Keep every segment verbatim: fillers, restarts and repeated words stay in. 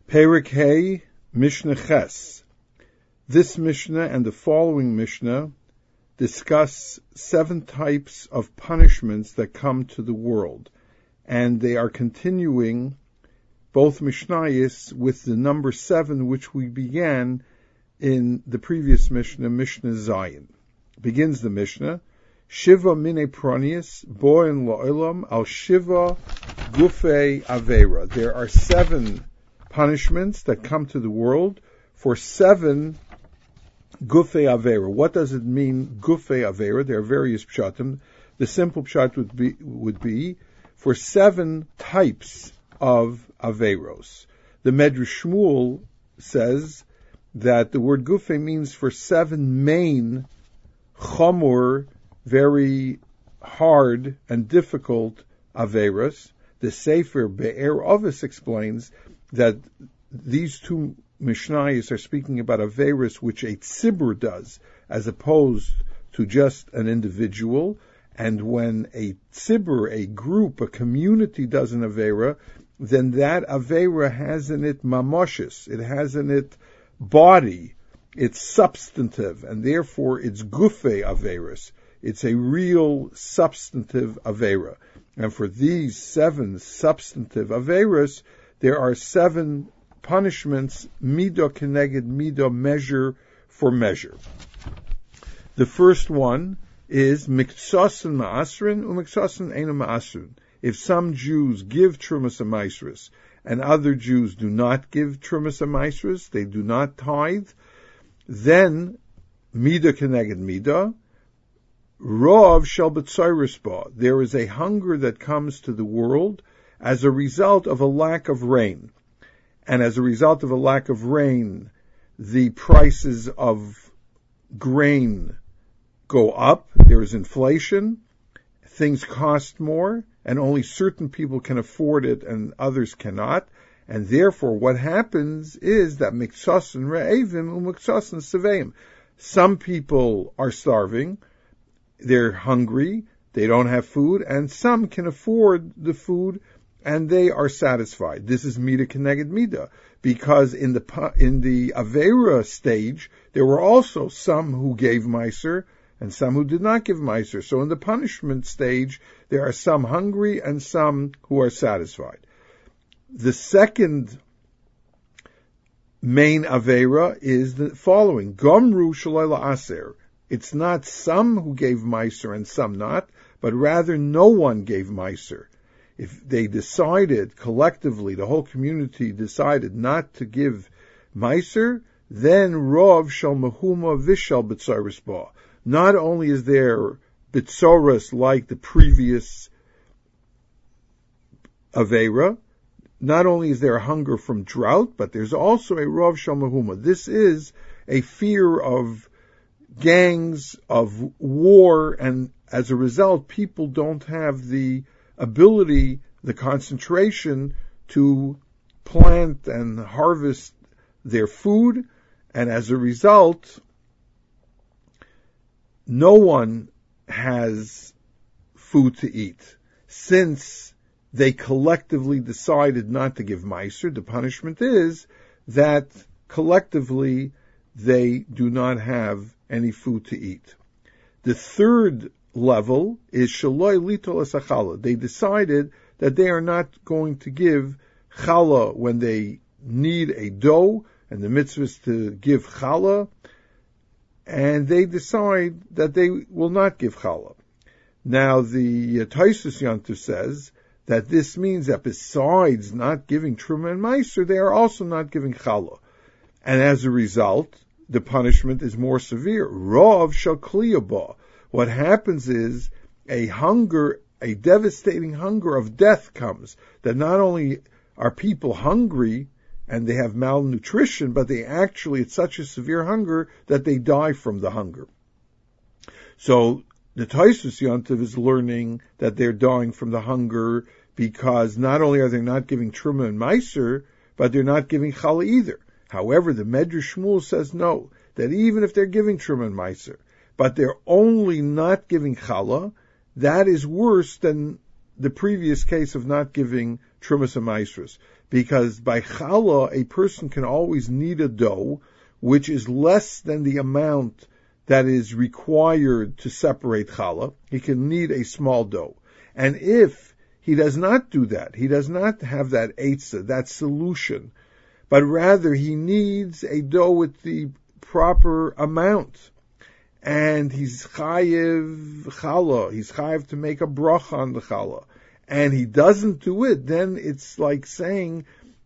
Perek Hey, Mishnah Ches. This Mishnah and the following Mishnah discuss seven types of punishments that come to the world, and they are continuing both Mishnayos with the number seven, which we began in the previous Mishnah, Mishnah Zayin. Begins the Mishnah, Shiva mine pronius, boen la'olam, al shiva gufei avera. There are seven punishments that come to the world for seven gufei avera. What does it mean, gufei avera? There are various pshatim. The simple pshat would be, would be for seven types of averos. The Medrash Shmuel says that the word gufei means for seven main chomor, very hard and difficult averos. The Sefer Be'er Ovis explains that these two Mishnayos are speaking about averos which a tzibur does, as opposed to just an individual. And when a tzibur, a group, a community does an avera, then that avera has in it mamoshes, it has in it body, it's substantive, and therefore it's gufei averos. It's a real substantive avera. And for these seven substantive averos, there are seven punishments, midah keneged midah, measure for measure. The first one is miksasen ma'asrin u'miksasen eina ma'asrin. If some Jews give trumas amaisris and other Jews do not give trumas amaisris, they do not tithe, then midah keneged midah, rov shel b'tzoros ba. There is a hunger that comes to the world as a result of a lack of rain. And as a result of a lack of rain, the prices of grain go up, there is inflation, things cost more, and only certain people can afford it and others cannot. And therefore what happens is that miksasen re'evim u'miksasen seveim. Some people are starving, they're hungry, they don't have food, and some can afford the food and they are satisfied. This is midah keneged midah, because in the in the avera stage there were also some who gave meiser and some who did not give meiser. So in the punishment stage there are some hungry and some who are satisfied. The second main avera is the following: Gomru shaloi la'aser. It's not some who gave meiser and some not, but rather no one gave meiser. If they decided collectively, the whole community decided not to give meiser, then rov shel mehuma vishal b'tzoros ba. Not only is there b'tzoros like the previous avera, not only is there a hunger from drought, but there's also a rov shel mehuma. This is a fear of gangs, of war, and as a result, people don't have the ability, the concentration to plant and harvest their food, and as a result, no one has food to eat. Since they collectively decided not to give meiser, the punishment is that collectively they do not have any food to eat. The third level is shaloi litol es challah. They decided that they are not going to give challah when they need a dough, and the mitzvah is to give challah, and they decide that they will not give challah. Now the uh, Taisus Yantu says that this means that besides not giving truma and meiser, they are also not giving challah, and as a result, the punishment is more severe. Rov shel kliya ba. What happens is a hunger, a devastating hunger of death comes, that not only are people hungry and they have malnutrition, but they actually, it's such a severe hunger that they die from the hunger. So the Taisus Yantiv is learning that they're dying from the hunger because not only are they not giving truma and meiser, but they're not giving challah either. However, the Medrash Shmuel says no, that even if they're giving truma and meiser, but they're only not giving challah, that is worse than the previous case of not giving trumas and maisros, because by challah, a person can always knead a dough, which is less than the amount that is required to separate challah. He can knead a small dough. And if he does not do that, he does not have that eitzah, that solution, but rather he needs a dough with the proper amount, and he's chayiv challah, he's chayiv to make a bracha on the challah, and he doesn't do it, then it's like saying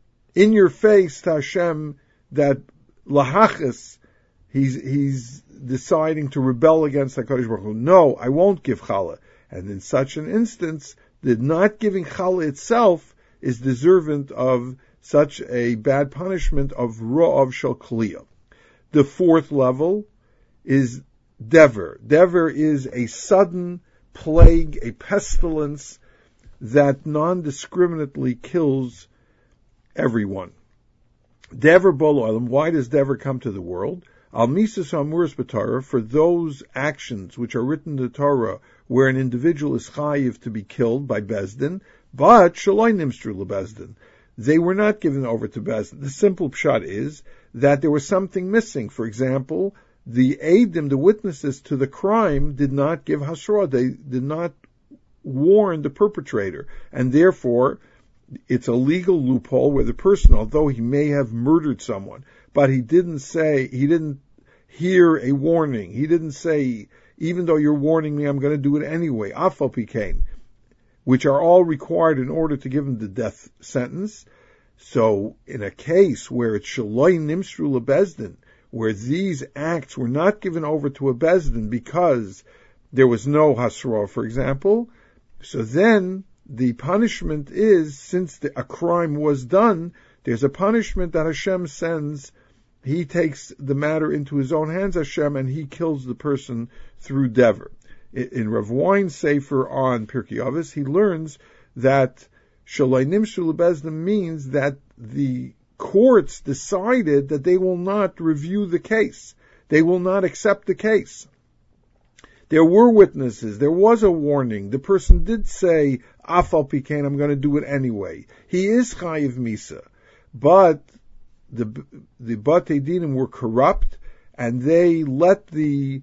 in your face to Hashem that lahachas, he's he's deciding to rebel against HaKadosh Baruch Hu. No, I won't give challah. And in such an instance, the not giving challah itself is deserving of such a bad punishment of ra'av shel kliyah. The fourth level is dever. Dever is a sudden plague, a pestilence that non-discriminately kills everyone. Dever bolo olam. Why does dever come to the world? Al misas amuras b'Torah, for those actions which are written in the Torah where an individual is chayiv to be killed by Bezdin, but shaloi nimstru leBezdin. They were not given over to Bezdin. The simple pshat is that there was something missing. For example, the eidim, the witnesses to the crime, did not give hasra. They did not warn the perpetrator. And therefore, it's a legal loophole where the person, although he may have murdered someone, but he didn't say, he didn't hear a warning. He didn't say, even though you're warning me, I'm going to do it anyway. Afal pikein, which are all required in order to give him the death sentence. So in a case where it's shaloi nimstru leBezdin, where these acts were not given over to a Bezdin because there was no hasra, for example, so then the punishment is, since the, a crime was done, there's a punishment that Hashem sends. He takes the matter into his own hands, Hashem, and he kills the person through dever. In Rav Wein's Sefer on Pirkei Avos, he learns that Shaloi Nimshru leBezdin means that the courts decided that they will not review the case. They will not accept the case. There were witnesses. There was a warning. The person did say, Afal pikein, I'm going to do it anyway. He is chayiv misa. But the the Batei Dinim were corrupt, and they let the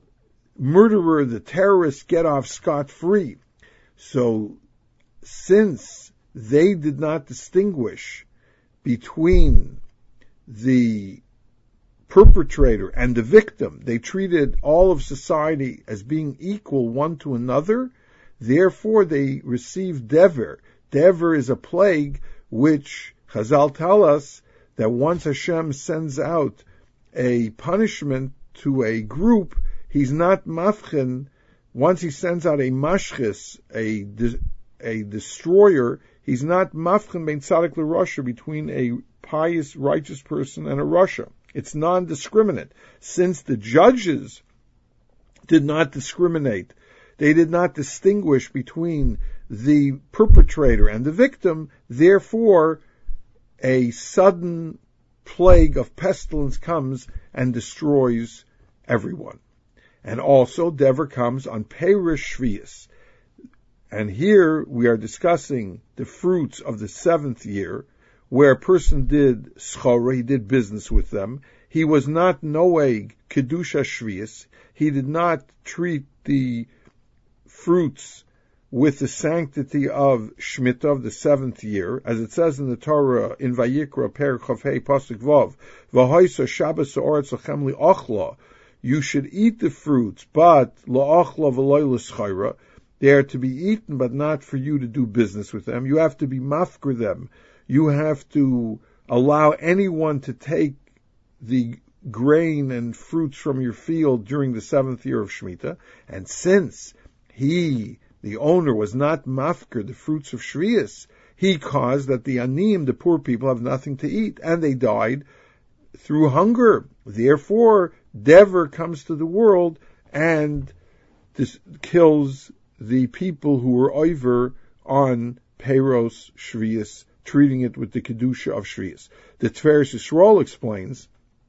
murderer, the terrorist, get off scot-free. So, since they did not distinguish between the perpetrator and the victim, they treated all of society as being equal one to another, therefore they received dever. Dever is a plague which Chazal tell us that once Hashem sends out a punishment to a group, he's not mafchen. Once he sends out a mashchis, a a destroyer, he's not mafchen bein tzadik l'rasha, between a pious, righteous person and a rasha. It's non-discriminate. Since the judges did not discriminate, they did not distinguish between the perpetrator and the victim, therefore a sudden plague of pestilence comes and destroys everyone. And also, dever comes on Perish Shvius. And here we are discussing the fruits of the seventh year, where a person did schora, he did business with them. He was not noeg kedusha shvius. He did not treat the fruits with the sanctity of Shemitah, of the seventh year, as it says in the Torah in Vayikra Per Chavhei Pasuk Vav, V'hoisa Shabbos Ha'oretz Lachem Li'ochla. You should eat the fruits, but La'ochla V'loi L'schayra. They are to be eaten, but not for you to do business with them. You have to be mafker them. You have to allow anyone to take the grain and fruits from your field during the seventh year of Shemitah. And since he, the owner, was not mafker the fruits of Shvius, he caused that the anim, the poor people, have nothing to eat, and they died through hunger. Therefore, dever comes to the world and this kills the people who were over on Peiros Shvius, treating it with the Kedusha of Shvius. The Tiferes Yisrael explains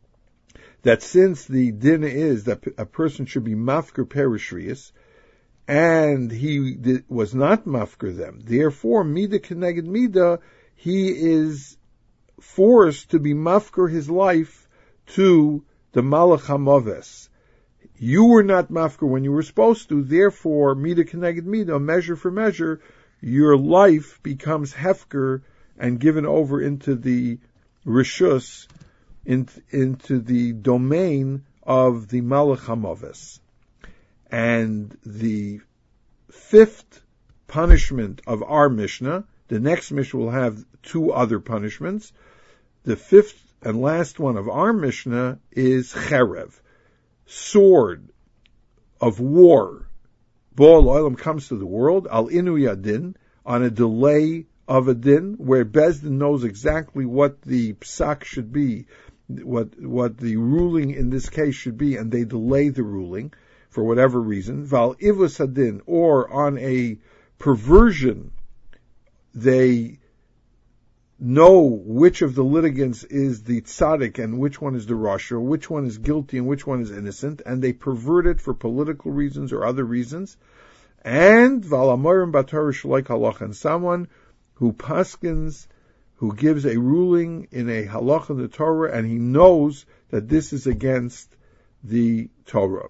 that since the din is that a person should be mafker Peiros Shvius, and he did, was not mafker them, therefore, Mida Keneged Mida, he is forced to be mafker his life to the Malach HaMoves. You were not mafker when you were supposed to, therefore, mida keneged mida, measure for measure, your life becomes hefker and given over into the rishus, in, into the domain of the Malach HaMoves. And the fifth punishment of our Mishnah, the next Mishnah will have two other punishments. The fifth and last one of our Mishnah is cherev, sword of war. Bo'al olam comes to the world, al inu yadin, on a delay of a din, where Bezdin knows exactly what the psak should be, what what the ruling in this case should be, and they delay the ruling for whatever reason. Val ivus hadin, or on a perversion, they know which of the litigants is the tzaddik and which one is the rasha, which one is guilty and which one is innocent, and they pervert it for political reasons or other reasons. And valamorim batar shalaik halach, and someone who paskins, who gives a ruling in a halach in the Torah, and he knows that this is against the Torah.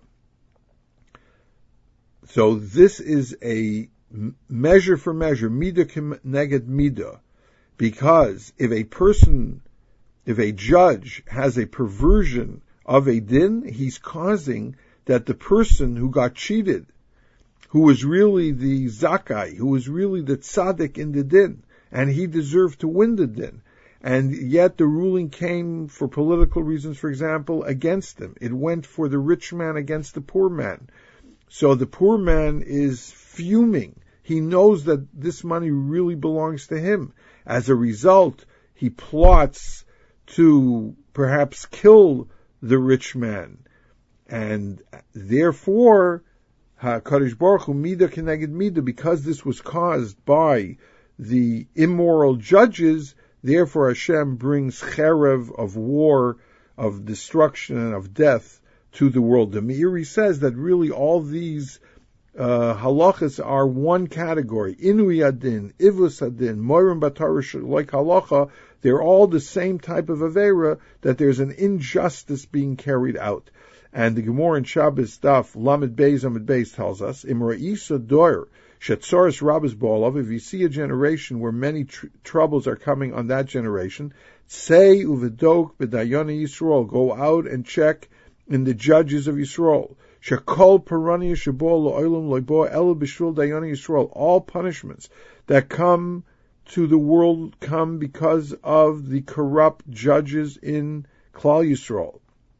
So this is a measure for measure, midah neged midah. Because if a person, if a judge has a perversion of a din, he's causing that the person who got cheated, who was really the zakai, who was really the tzaddik in the din, and he deserved to win the din, and yet the ruling came for political reasons, for example, against him. It went for the rich man against the poor man. So the poor man is fuming. He knows that this money really belongs to him. As a result, he plots to perhaps kill the rich man. And therefore, HaKadosh Baruch Hu, midah keneged midah, because this was caused by the immoral judges, therefore Hashem brings cherev of war, of destruction, and of death to the world. The Meiri says that really all these Uh, halachas are one category. Inui adin, ivus adin, moirim batarish, like halacha, they're all the same type of avera, that there's an injustice being carried out. And the Gemara in Shabbos Daf, Lamed Beis Amid Beis tells us, Imra'isa doir, shetzoris rabbis ba'olav, if you see a generation where many tr- troubles are coming on that generation, say uvedok b'dayoni Yisrael, go out and check in the judges of Yisrael. Shekol parani shebol lo'olam lo'bo ela b'shul dayani Yisrael. All punishments that come to the world come because of the corrupt judges in Klal Yisrael.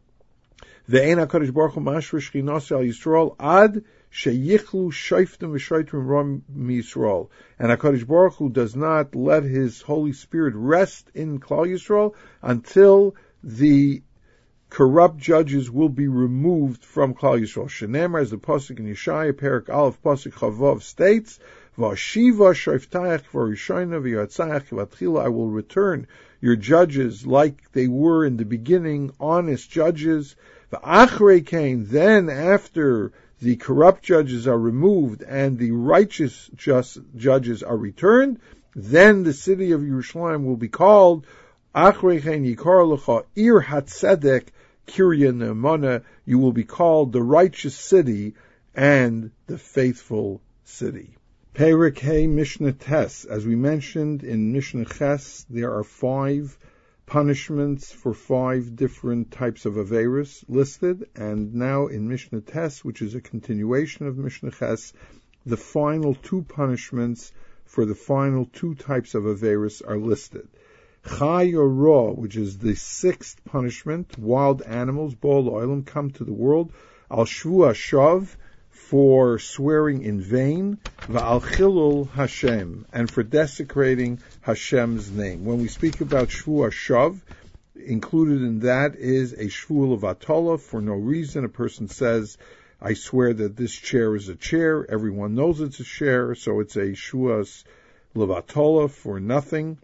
Ve'ein HaKadosh Baruch Hu mashra shchinas al Yisrael ad sheyichlu shoftim v'shoitrim ram Yisrael. And HaKadosh Baruch Hu does not let His Holy Spirit rest in Klal Yisrael until the corrupt judges will be removed from Klal Yisrael. Shenemar, as the pasuk in Yeshaya, Perak Aleph, pasuk Chavav states, "V'ashiva shoftayach v'rishayna v'yatzayach v'atchila." I will return your judges like they were in the beginning, honest judges. V'achrei kain, then after the corrupt judges are removed and the righteous just judges are returned, then the city of Yerushalayim will be called Achrei kain yikar lecha ir hatzedek Kirya Ne'emana, you will be called the righteous city and the faithful city. Perek Hey Mishnah Tes. As we mentioned in Mishnah Ches, there are five punishments for five different types of Averis listed, and now in Mishnah Tes, which is a continuation of Mishnah Ches, the final two punishments for the final two types of Averis are listed. Chai or Ra, which is the sixth punishment, wild animals, Bo'al Olam, come to the world, Al Shvu Hashav, for swearing in vain, Va'al Chilul Hashem, and for desecrating Hashem's name. When we speak about Shvu Hashav, included in that is a Shvu of Atola, for no reason. A person says, I swear that this chair is a chair, everyone knows it's a chair, so it's a Shvuas Levatola for nothing.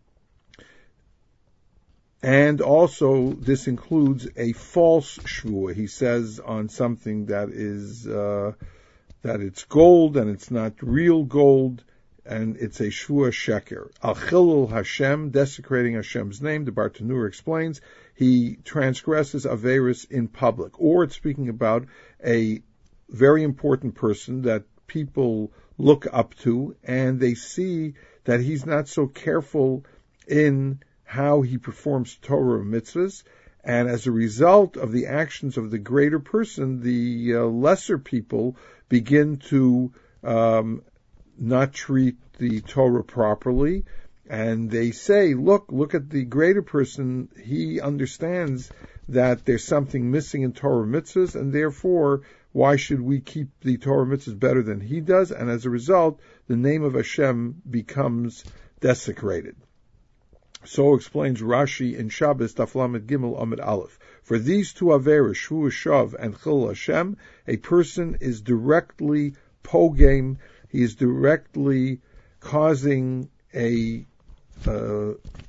And also, this includes a false shvua. He says on something that is uh, that it's gold and it's not real gold. and it's a Shvua Sheker. Al Chilul Hashem, desecrating Hashem's name, the Bartanur explains, he transgresses Averis in public. Or it's speaking about a very important person that people look up to, and they see that he's not so careful in how he performs Torah mitzvahs, and as a result of the actions of the greater person, the uh, lesser people begin to um, not treat the Torah properly, and they say, look, look at the greater person, he understands that there's something missing in Torah mitzvahs, and therefore, why should we keep the Torah mitzvahs better than he does? And as a result, the name of Hashem becomes desecrated. So explains Rashi in Shabbos, Daf Lamed Gimel Amud Aleph. For these two averos, Shvu Shav and Chil Hashem, a person is directly pogame, he is directly causing a uh,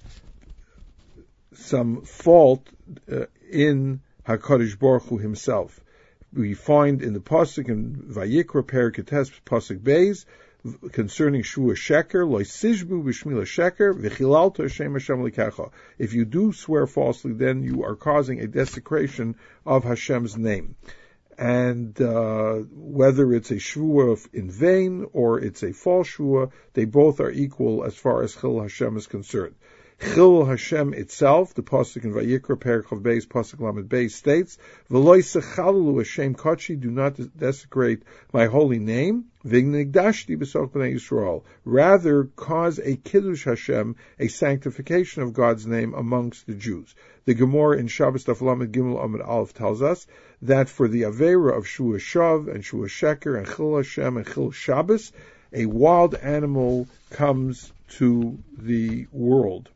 some fault uh, in HaKadosh Baruch Hu himself. We find in the Pasuk in Vayikra Periketes Pasuk Beis, concerning Shua Sheker, Lo Sishbu B'Shmila Sheker, V'chilalto Hashem Hashem Likacha. If you do swear falsely, then you are causing a desecration of Hashem's name. And uh, whether it's a Shua in vain or it's a false Shua, they both are equal as far as Chil Hashem is concerned. Chil Hashem itself, the pasuk in Vayikra Perikov Beis pasuk Lamed Beis states, "V'lo yisechalu Hashem kachi, do not desecrate my holy name. V'nigdashti b'soch b'nei Yisrael, rather cause a kiddush Hashem, a sanctification of God's name amongst the Jews." The Gemara in Shabbos Daf Lamed Gimel Amud Aleph tells us that for the avera of Shua Shav and Shua Sheker and Chil Hashem and Chil Shabbos, a wild animal comes to the world.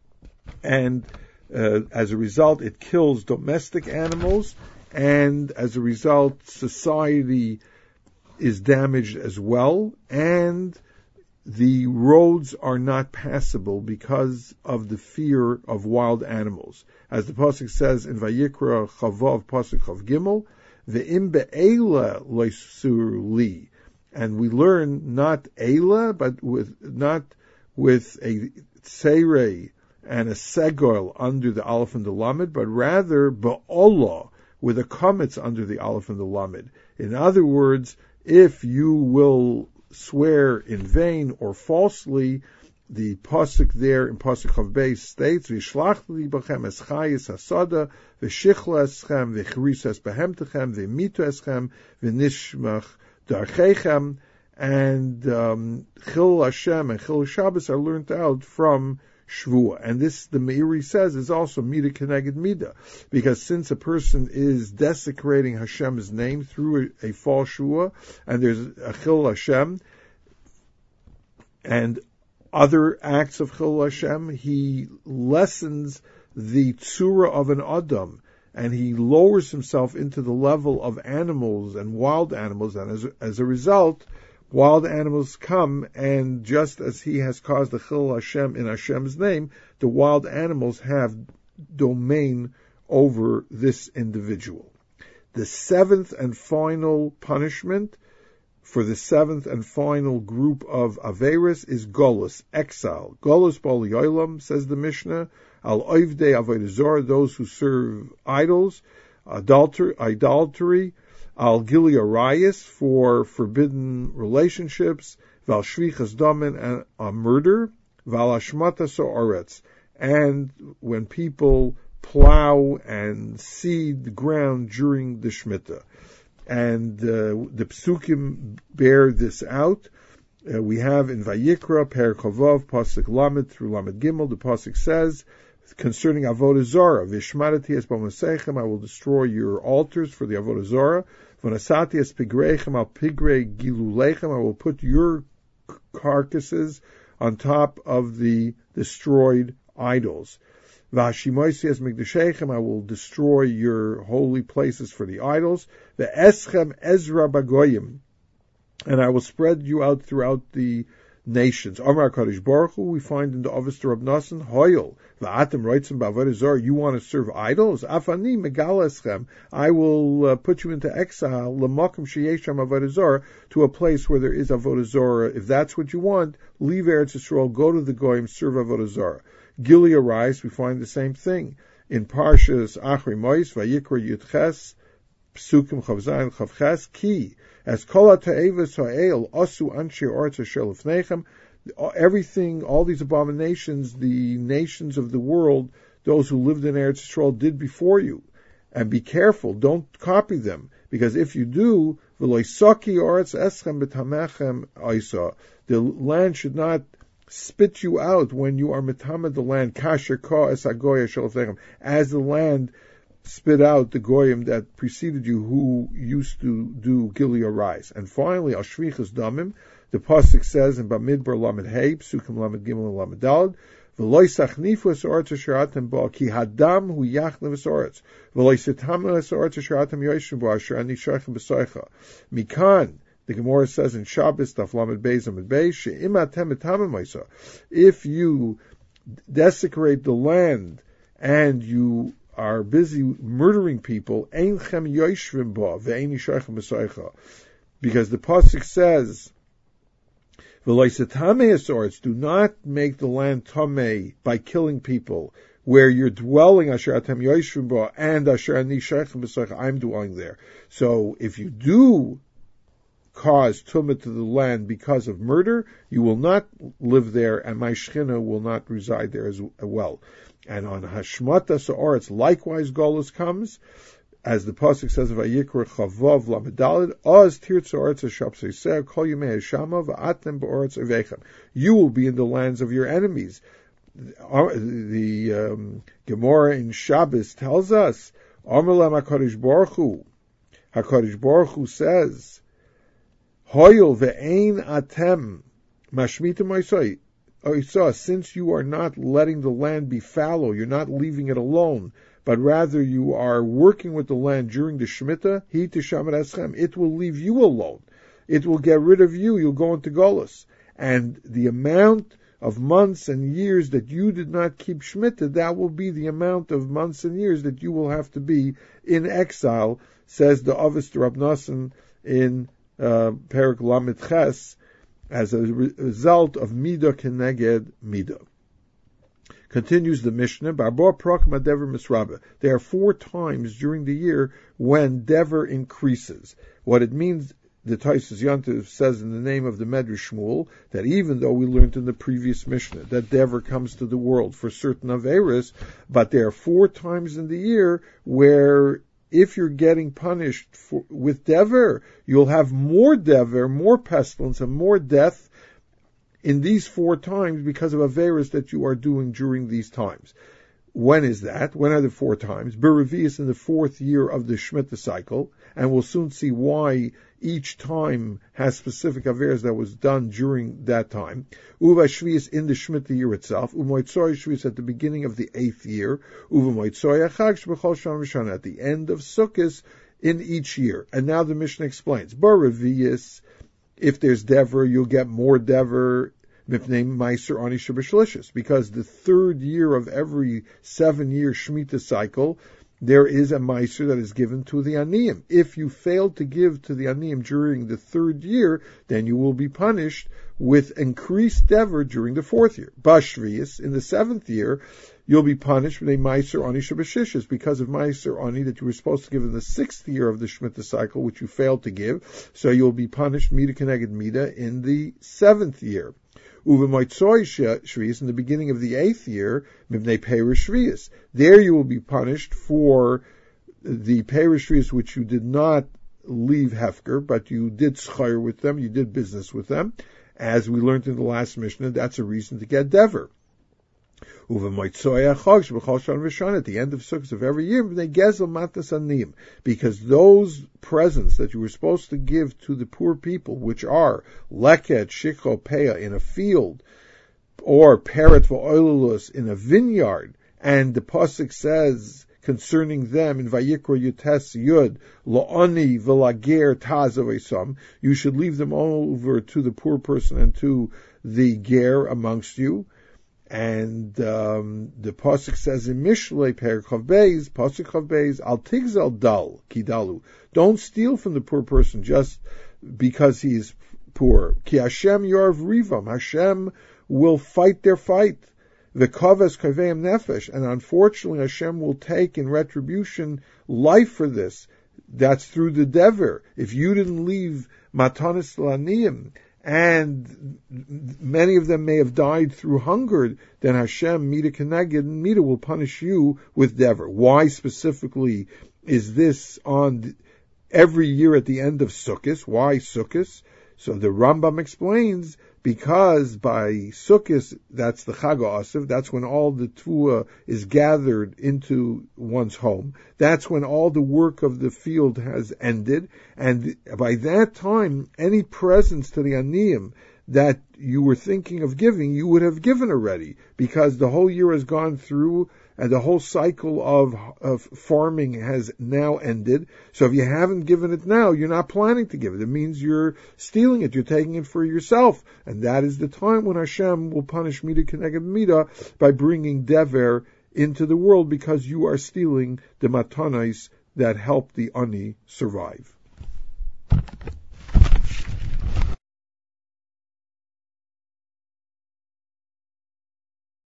And uh, as a result, it kills domestic animals, and as a result, society is damaged as well, and the roads are not passable because of the fear of wild animals. As the pasuk says in Vayikra Chavav pasuk Chav Gimel, Ve'im be'ela loisur li, and we learn not ela, but with not with a tseirei and a segol under the aleph and the lamed, but rather ba'olah with a kametz under the aleph and the lamed. In other words, if you will swear in vain or falsely, the pasuk there in pasuk Chav Beis states, "V'shlach li b'chem es chayis hasada, v'shichla eschem, v'chris es behemtechem, v'mitu eschem, v'nishmach darchechem." And um, Chil Hashem and Chil Shabbos are learned out from Shvua. And this, the Meiri says, is also Mida Keneged Mida. Because since a person is desecrating Hashem's name through a, a false Shvua, and there's a Chil Hashem, and other acts of Chil Hashem, he lessens the tzura of an Adam, and he lowers himself into the level of animals and wild animals, and as, as a result, wild animals come, and just as he has caused the Chil Hashem in Hashem's name, the wild animals have domain over this individual. The seventh and final punishment for the seventh and final group of Averis is Golus, exile. Golus B'al Yolam, says the Mishnah, Al Oivdei Avodah Zarah, those who serve idols, adultery, idolatry, Al Gili Arayis, for forbidden relationships, Val Shvichas Damen, and a murder, Val Ashmata So'aretz, and when people plow and seed the ground during the Shemitah. And uh, the Psukim bear this out. Uh, we have in Vayikra, Perek Chavav, Pasuk Lamed through Lamed Gimel, the Pasuk says, concerning Avodah Zarah, Vishmarati es b'mosechem, I will destroy your altars for the Avodah Zarah. V'nasati es pigreichem al pigrei gilulechem, I will put your carcasses on top of the destroyed idols. V'hashimoisi es migdashechem, I will destroy your holy places for the idols. V'eschem ezra bagoyim, and I will spread you out throughout the nations. Amar Kadosh Baruch Hu, we find in the Avos Rab Nosson, Hoyel, Va'atem Reitzim B'Avodah Zarah, you want to serve idols? Afani Megala Eschem, I will uh, put you into exile, L'makom Sheyesham Avodah Zarah, to a place where there is Avodah Zarah. If that's what you want, leave Eretz Yisrael, go to the Goyim, serve Avodah Zarah. Gilead arise, we find the same thing. In Parshas Achri Mois, Vayikra Yudches, Psukim Chavzayin Chavches, Ki, as Kol HaTe'evas Ha'el, Asu Anshe Ortz Asher Lefnechem, everything, all these abominations, the nations of the world, those who lived in Eretz Yisrael did before you. And be careful, don't copy them, because if you do, V'lo Yisaki Ortz Eschem B'tamechem Oisa, the land should not spit you out when you are metamed the land, kasher ka es hagoya shalofnechem, as the land spit out the goyim that preceded you who used to do Gilead arise. And finally, al shvichas damim, the pasuk says in Bamidbar lamed hey, psukim lamed gimel and lamed daled, v'loy sachnifu es oretz asher atem ba, ki hadam hu yachnev es oretz, v'loy sitamu es oretz asher atem yoshim ba, asher ani shaychem b'soicha. Mikan, the Gemara says in Shabbos, Daf Lamed Beis Amud Beis, she'im atem etamim ma'isa, if you desecrate the land and you are busy murdering people, ein chem yoshvim ba ve'ein yishaychem b'soicha, because the pasuk says, v'lo yisatamei esoretz, do not make the land tamei by killing people, where you're dwelling, asher atem yoshvim ba, and asher ani shaychem b'soicha, I'm dwelling there. So if you do cause tumah to the land because of murder, you will not live there, and my shechina will not reside there as well. And on Hashmata Sa'aretz, likewise Golus comes, as the pasuk says of Vayikra Chavav Lamedalid, Oz Tirtz Sa'aretz Hashapsei Kol Yemei Hashama Va'atem Ba'aretz Evechem. You will be in the lands of your enemies. The um, Gemara in Shabbos tells us, Amar Lam HaKadosh Baruch Hu, HaKadosh Baruch Hu says, Hoyel ve'ein atem mashmitim oisai. Oisa, since you are not letting the land be fallow, you're not leaving it alone, but rather you are working with the land during the Shemitah, hi tishamer eschem, it will leave you alone. It will get rid of you, you'll go into Golus. And the amount of months and years that you did not keep Shemitah, that will be the amount of months and years that you will have to be in exile, says the Avos Rab Nosson in Uh, Perak Lamed Ches, as a re- result of Midah Keneged Midah. Continues the Mishnah, Barbo Prokma Dever Misraba. There are four times during the year when Dever increases. What it means, the Taisus Yontiv says in the name of the Medrash Shmuel, that even though we learned in the previous Mishnah that Dever comes to the world for certain Averis, but there are four times in the year where if you're getting punished for, with dever, you'll have more dever, more pestilence, and more death in these four times because of averas that you are doing during these times. When is that? When are the four times? Beravias in the fourth year of the Shemitah cycle, and we'll soon see why each time has specific averas that was done during that time. Uva Shvius in the Shemitah year itself. Umoitzoy Shvius at the beginning of the eighth year. Uva Moitzoy Achag Shbechol Shana V'Shana at the end of Sukkot in each year. And now the Mishnah explains. Beravias, if there's dever, you'll get more dever. Because the third year of every seven-year Shemitah cycle, there is a meiser that is given to the aniyim. If you fail to give to the aniyim during the third year, then you will be punished with increased dever during the fourth year. Bashvius, in the seventh year, you'll be punished with a meiser ani shabashishis, because of meiser ani that you were supposed to give in the sixth year of the Shemitah cycle, which you failed to give. So you'll be punished mida keneged mida in the seventh year. Uva Moitzoy Shvius, in the beginning of the eighth year, Mibnei Perish Shvius. There you will be punished for the Perish Shvius which you did not leave Hefker, but you did schayr with them, you did business with them. As we learned in the last Mishnah, that's a reason to get dever. Uva Moitzoy Achag Shbechol Shana V'Shana, at the end of Sukkot of every year, they gezel matas aniyim, because those presents that you were supposed to give to the poor people, which are leket shikho peah in a field, or peret v'oilulus in a vineyard, and the pasuk says concerning them in Vayikra Yutes Yud, La'ani v'lager taz avesam, you should leave them over to the poor person and to the ger amongst you. And um, the pasuk says in Mishlei Perchav Beis, pasuk Chav Beis, Al Tigzal Dal Kidalu. Don't steal from the poor person just because he is poor. Ki Hashem Yorv Rivam. Hashem will fight their fight. V'kaves kaveim nefesh. And unfortunately, Hashem will take in retribution life for this. That's through the dever. If you didn't leave matanis laniyim, and many of them may have died through hunger, then Hashem, Mida Keneged, Mida will punish you with dever. Why specifically is this on every year at the end of Sukkot? Why Sukkot? So the Rambam explains, because by Sukkot, that's the Chag HaAsif, that's when all the Tvua is gathered into one's home. That's when all the work of the field has ended. And by that time, any presents to the Aniyim that you were thinking of giving, you would have given already, because the whole year has gone through and the whole cycle of, of farming has now ended. So if you haven't given it now, you're not planning to give it. It means you're stealing it. You're taking it for yourself. And that is the time when Hashem will punish Mida Keneged Mida by bringing Dever into the world, because you are stealing the matanos that help the ani survive.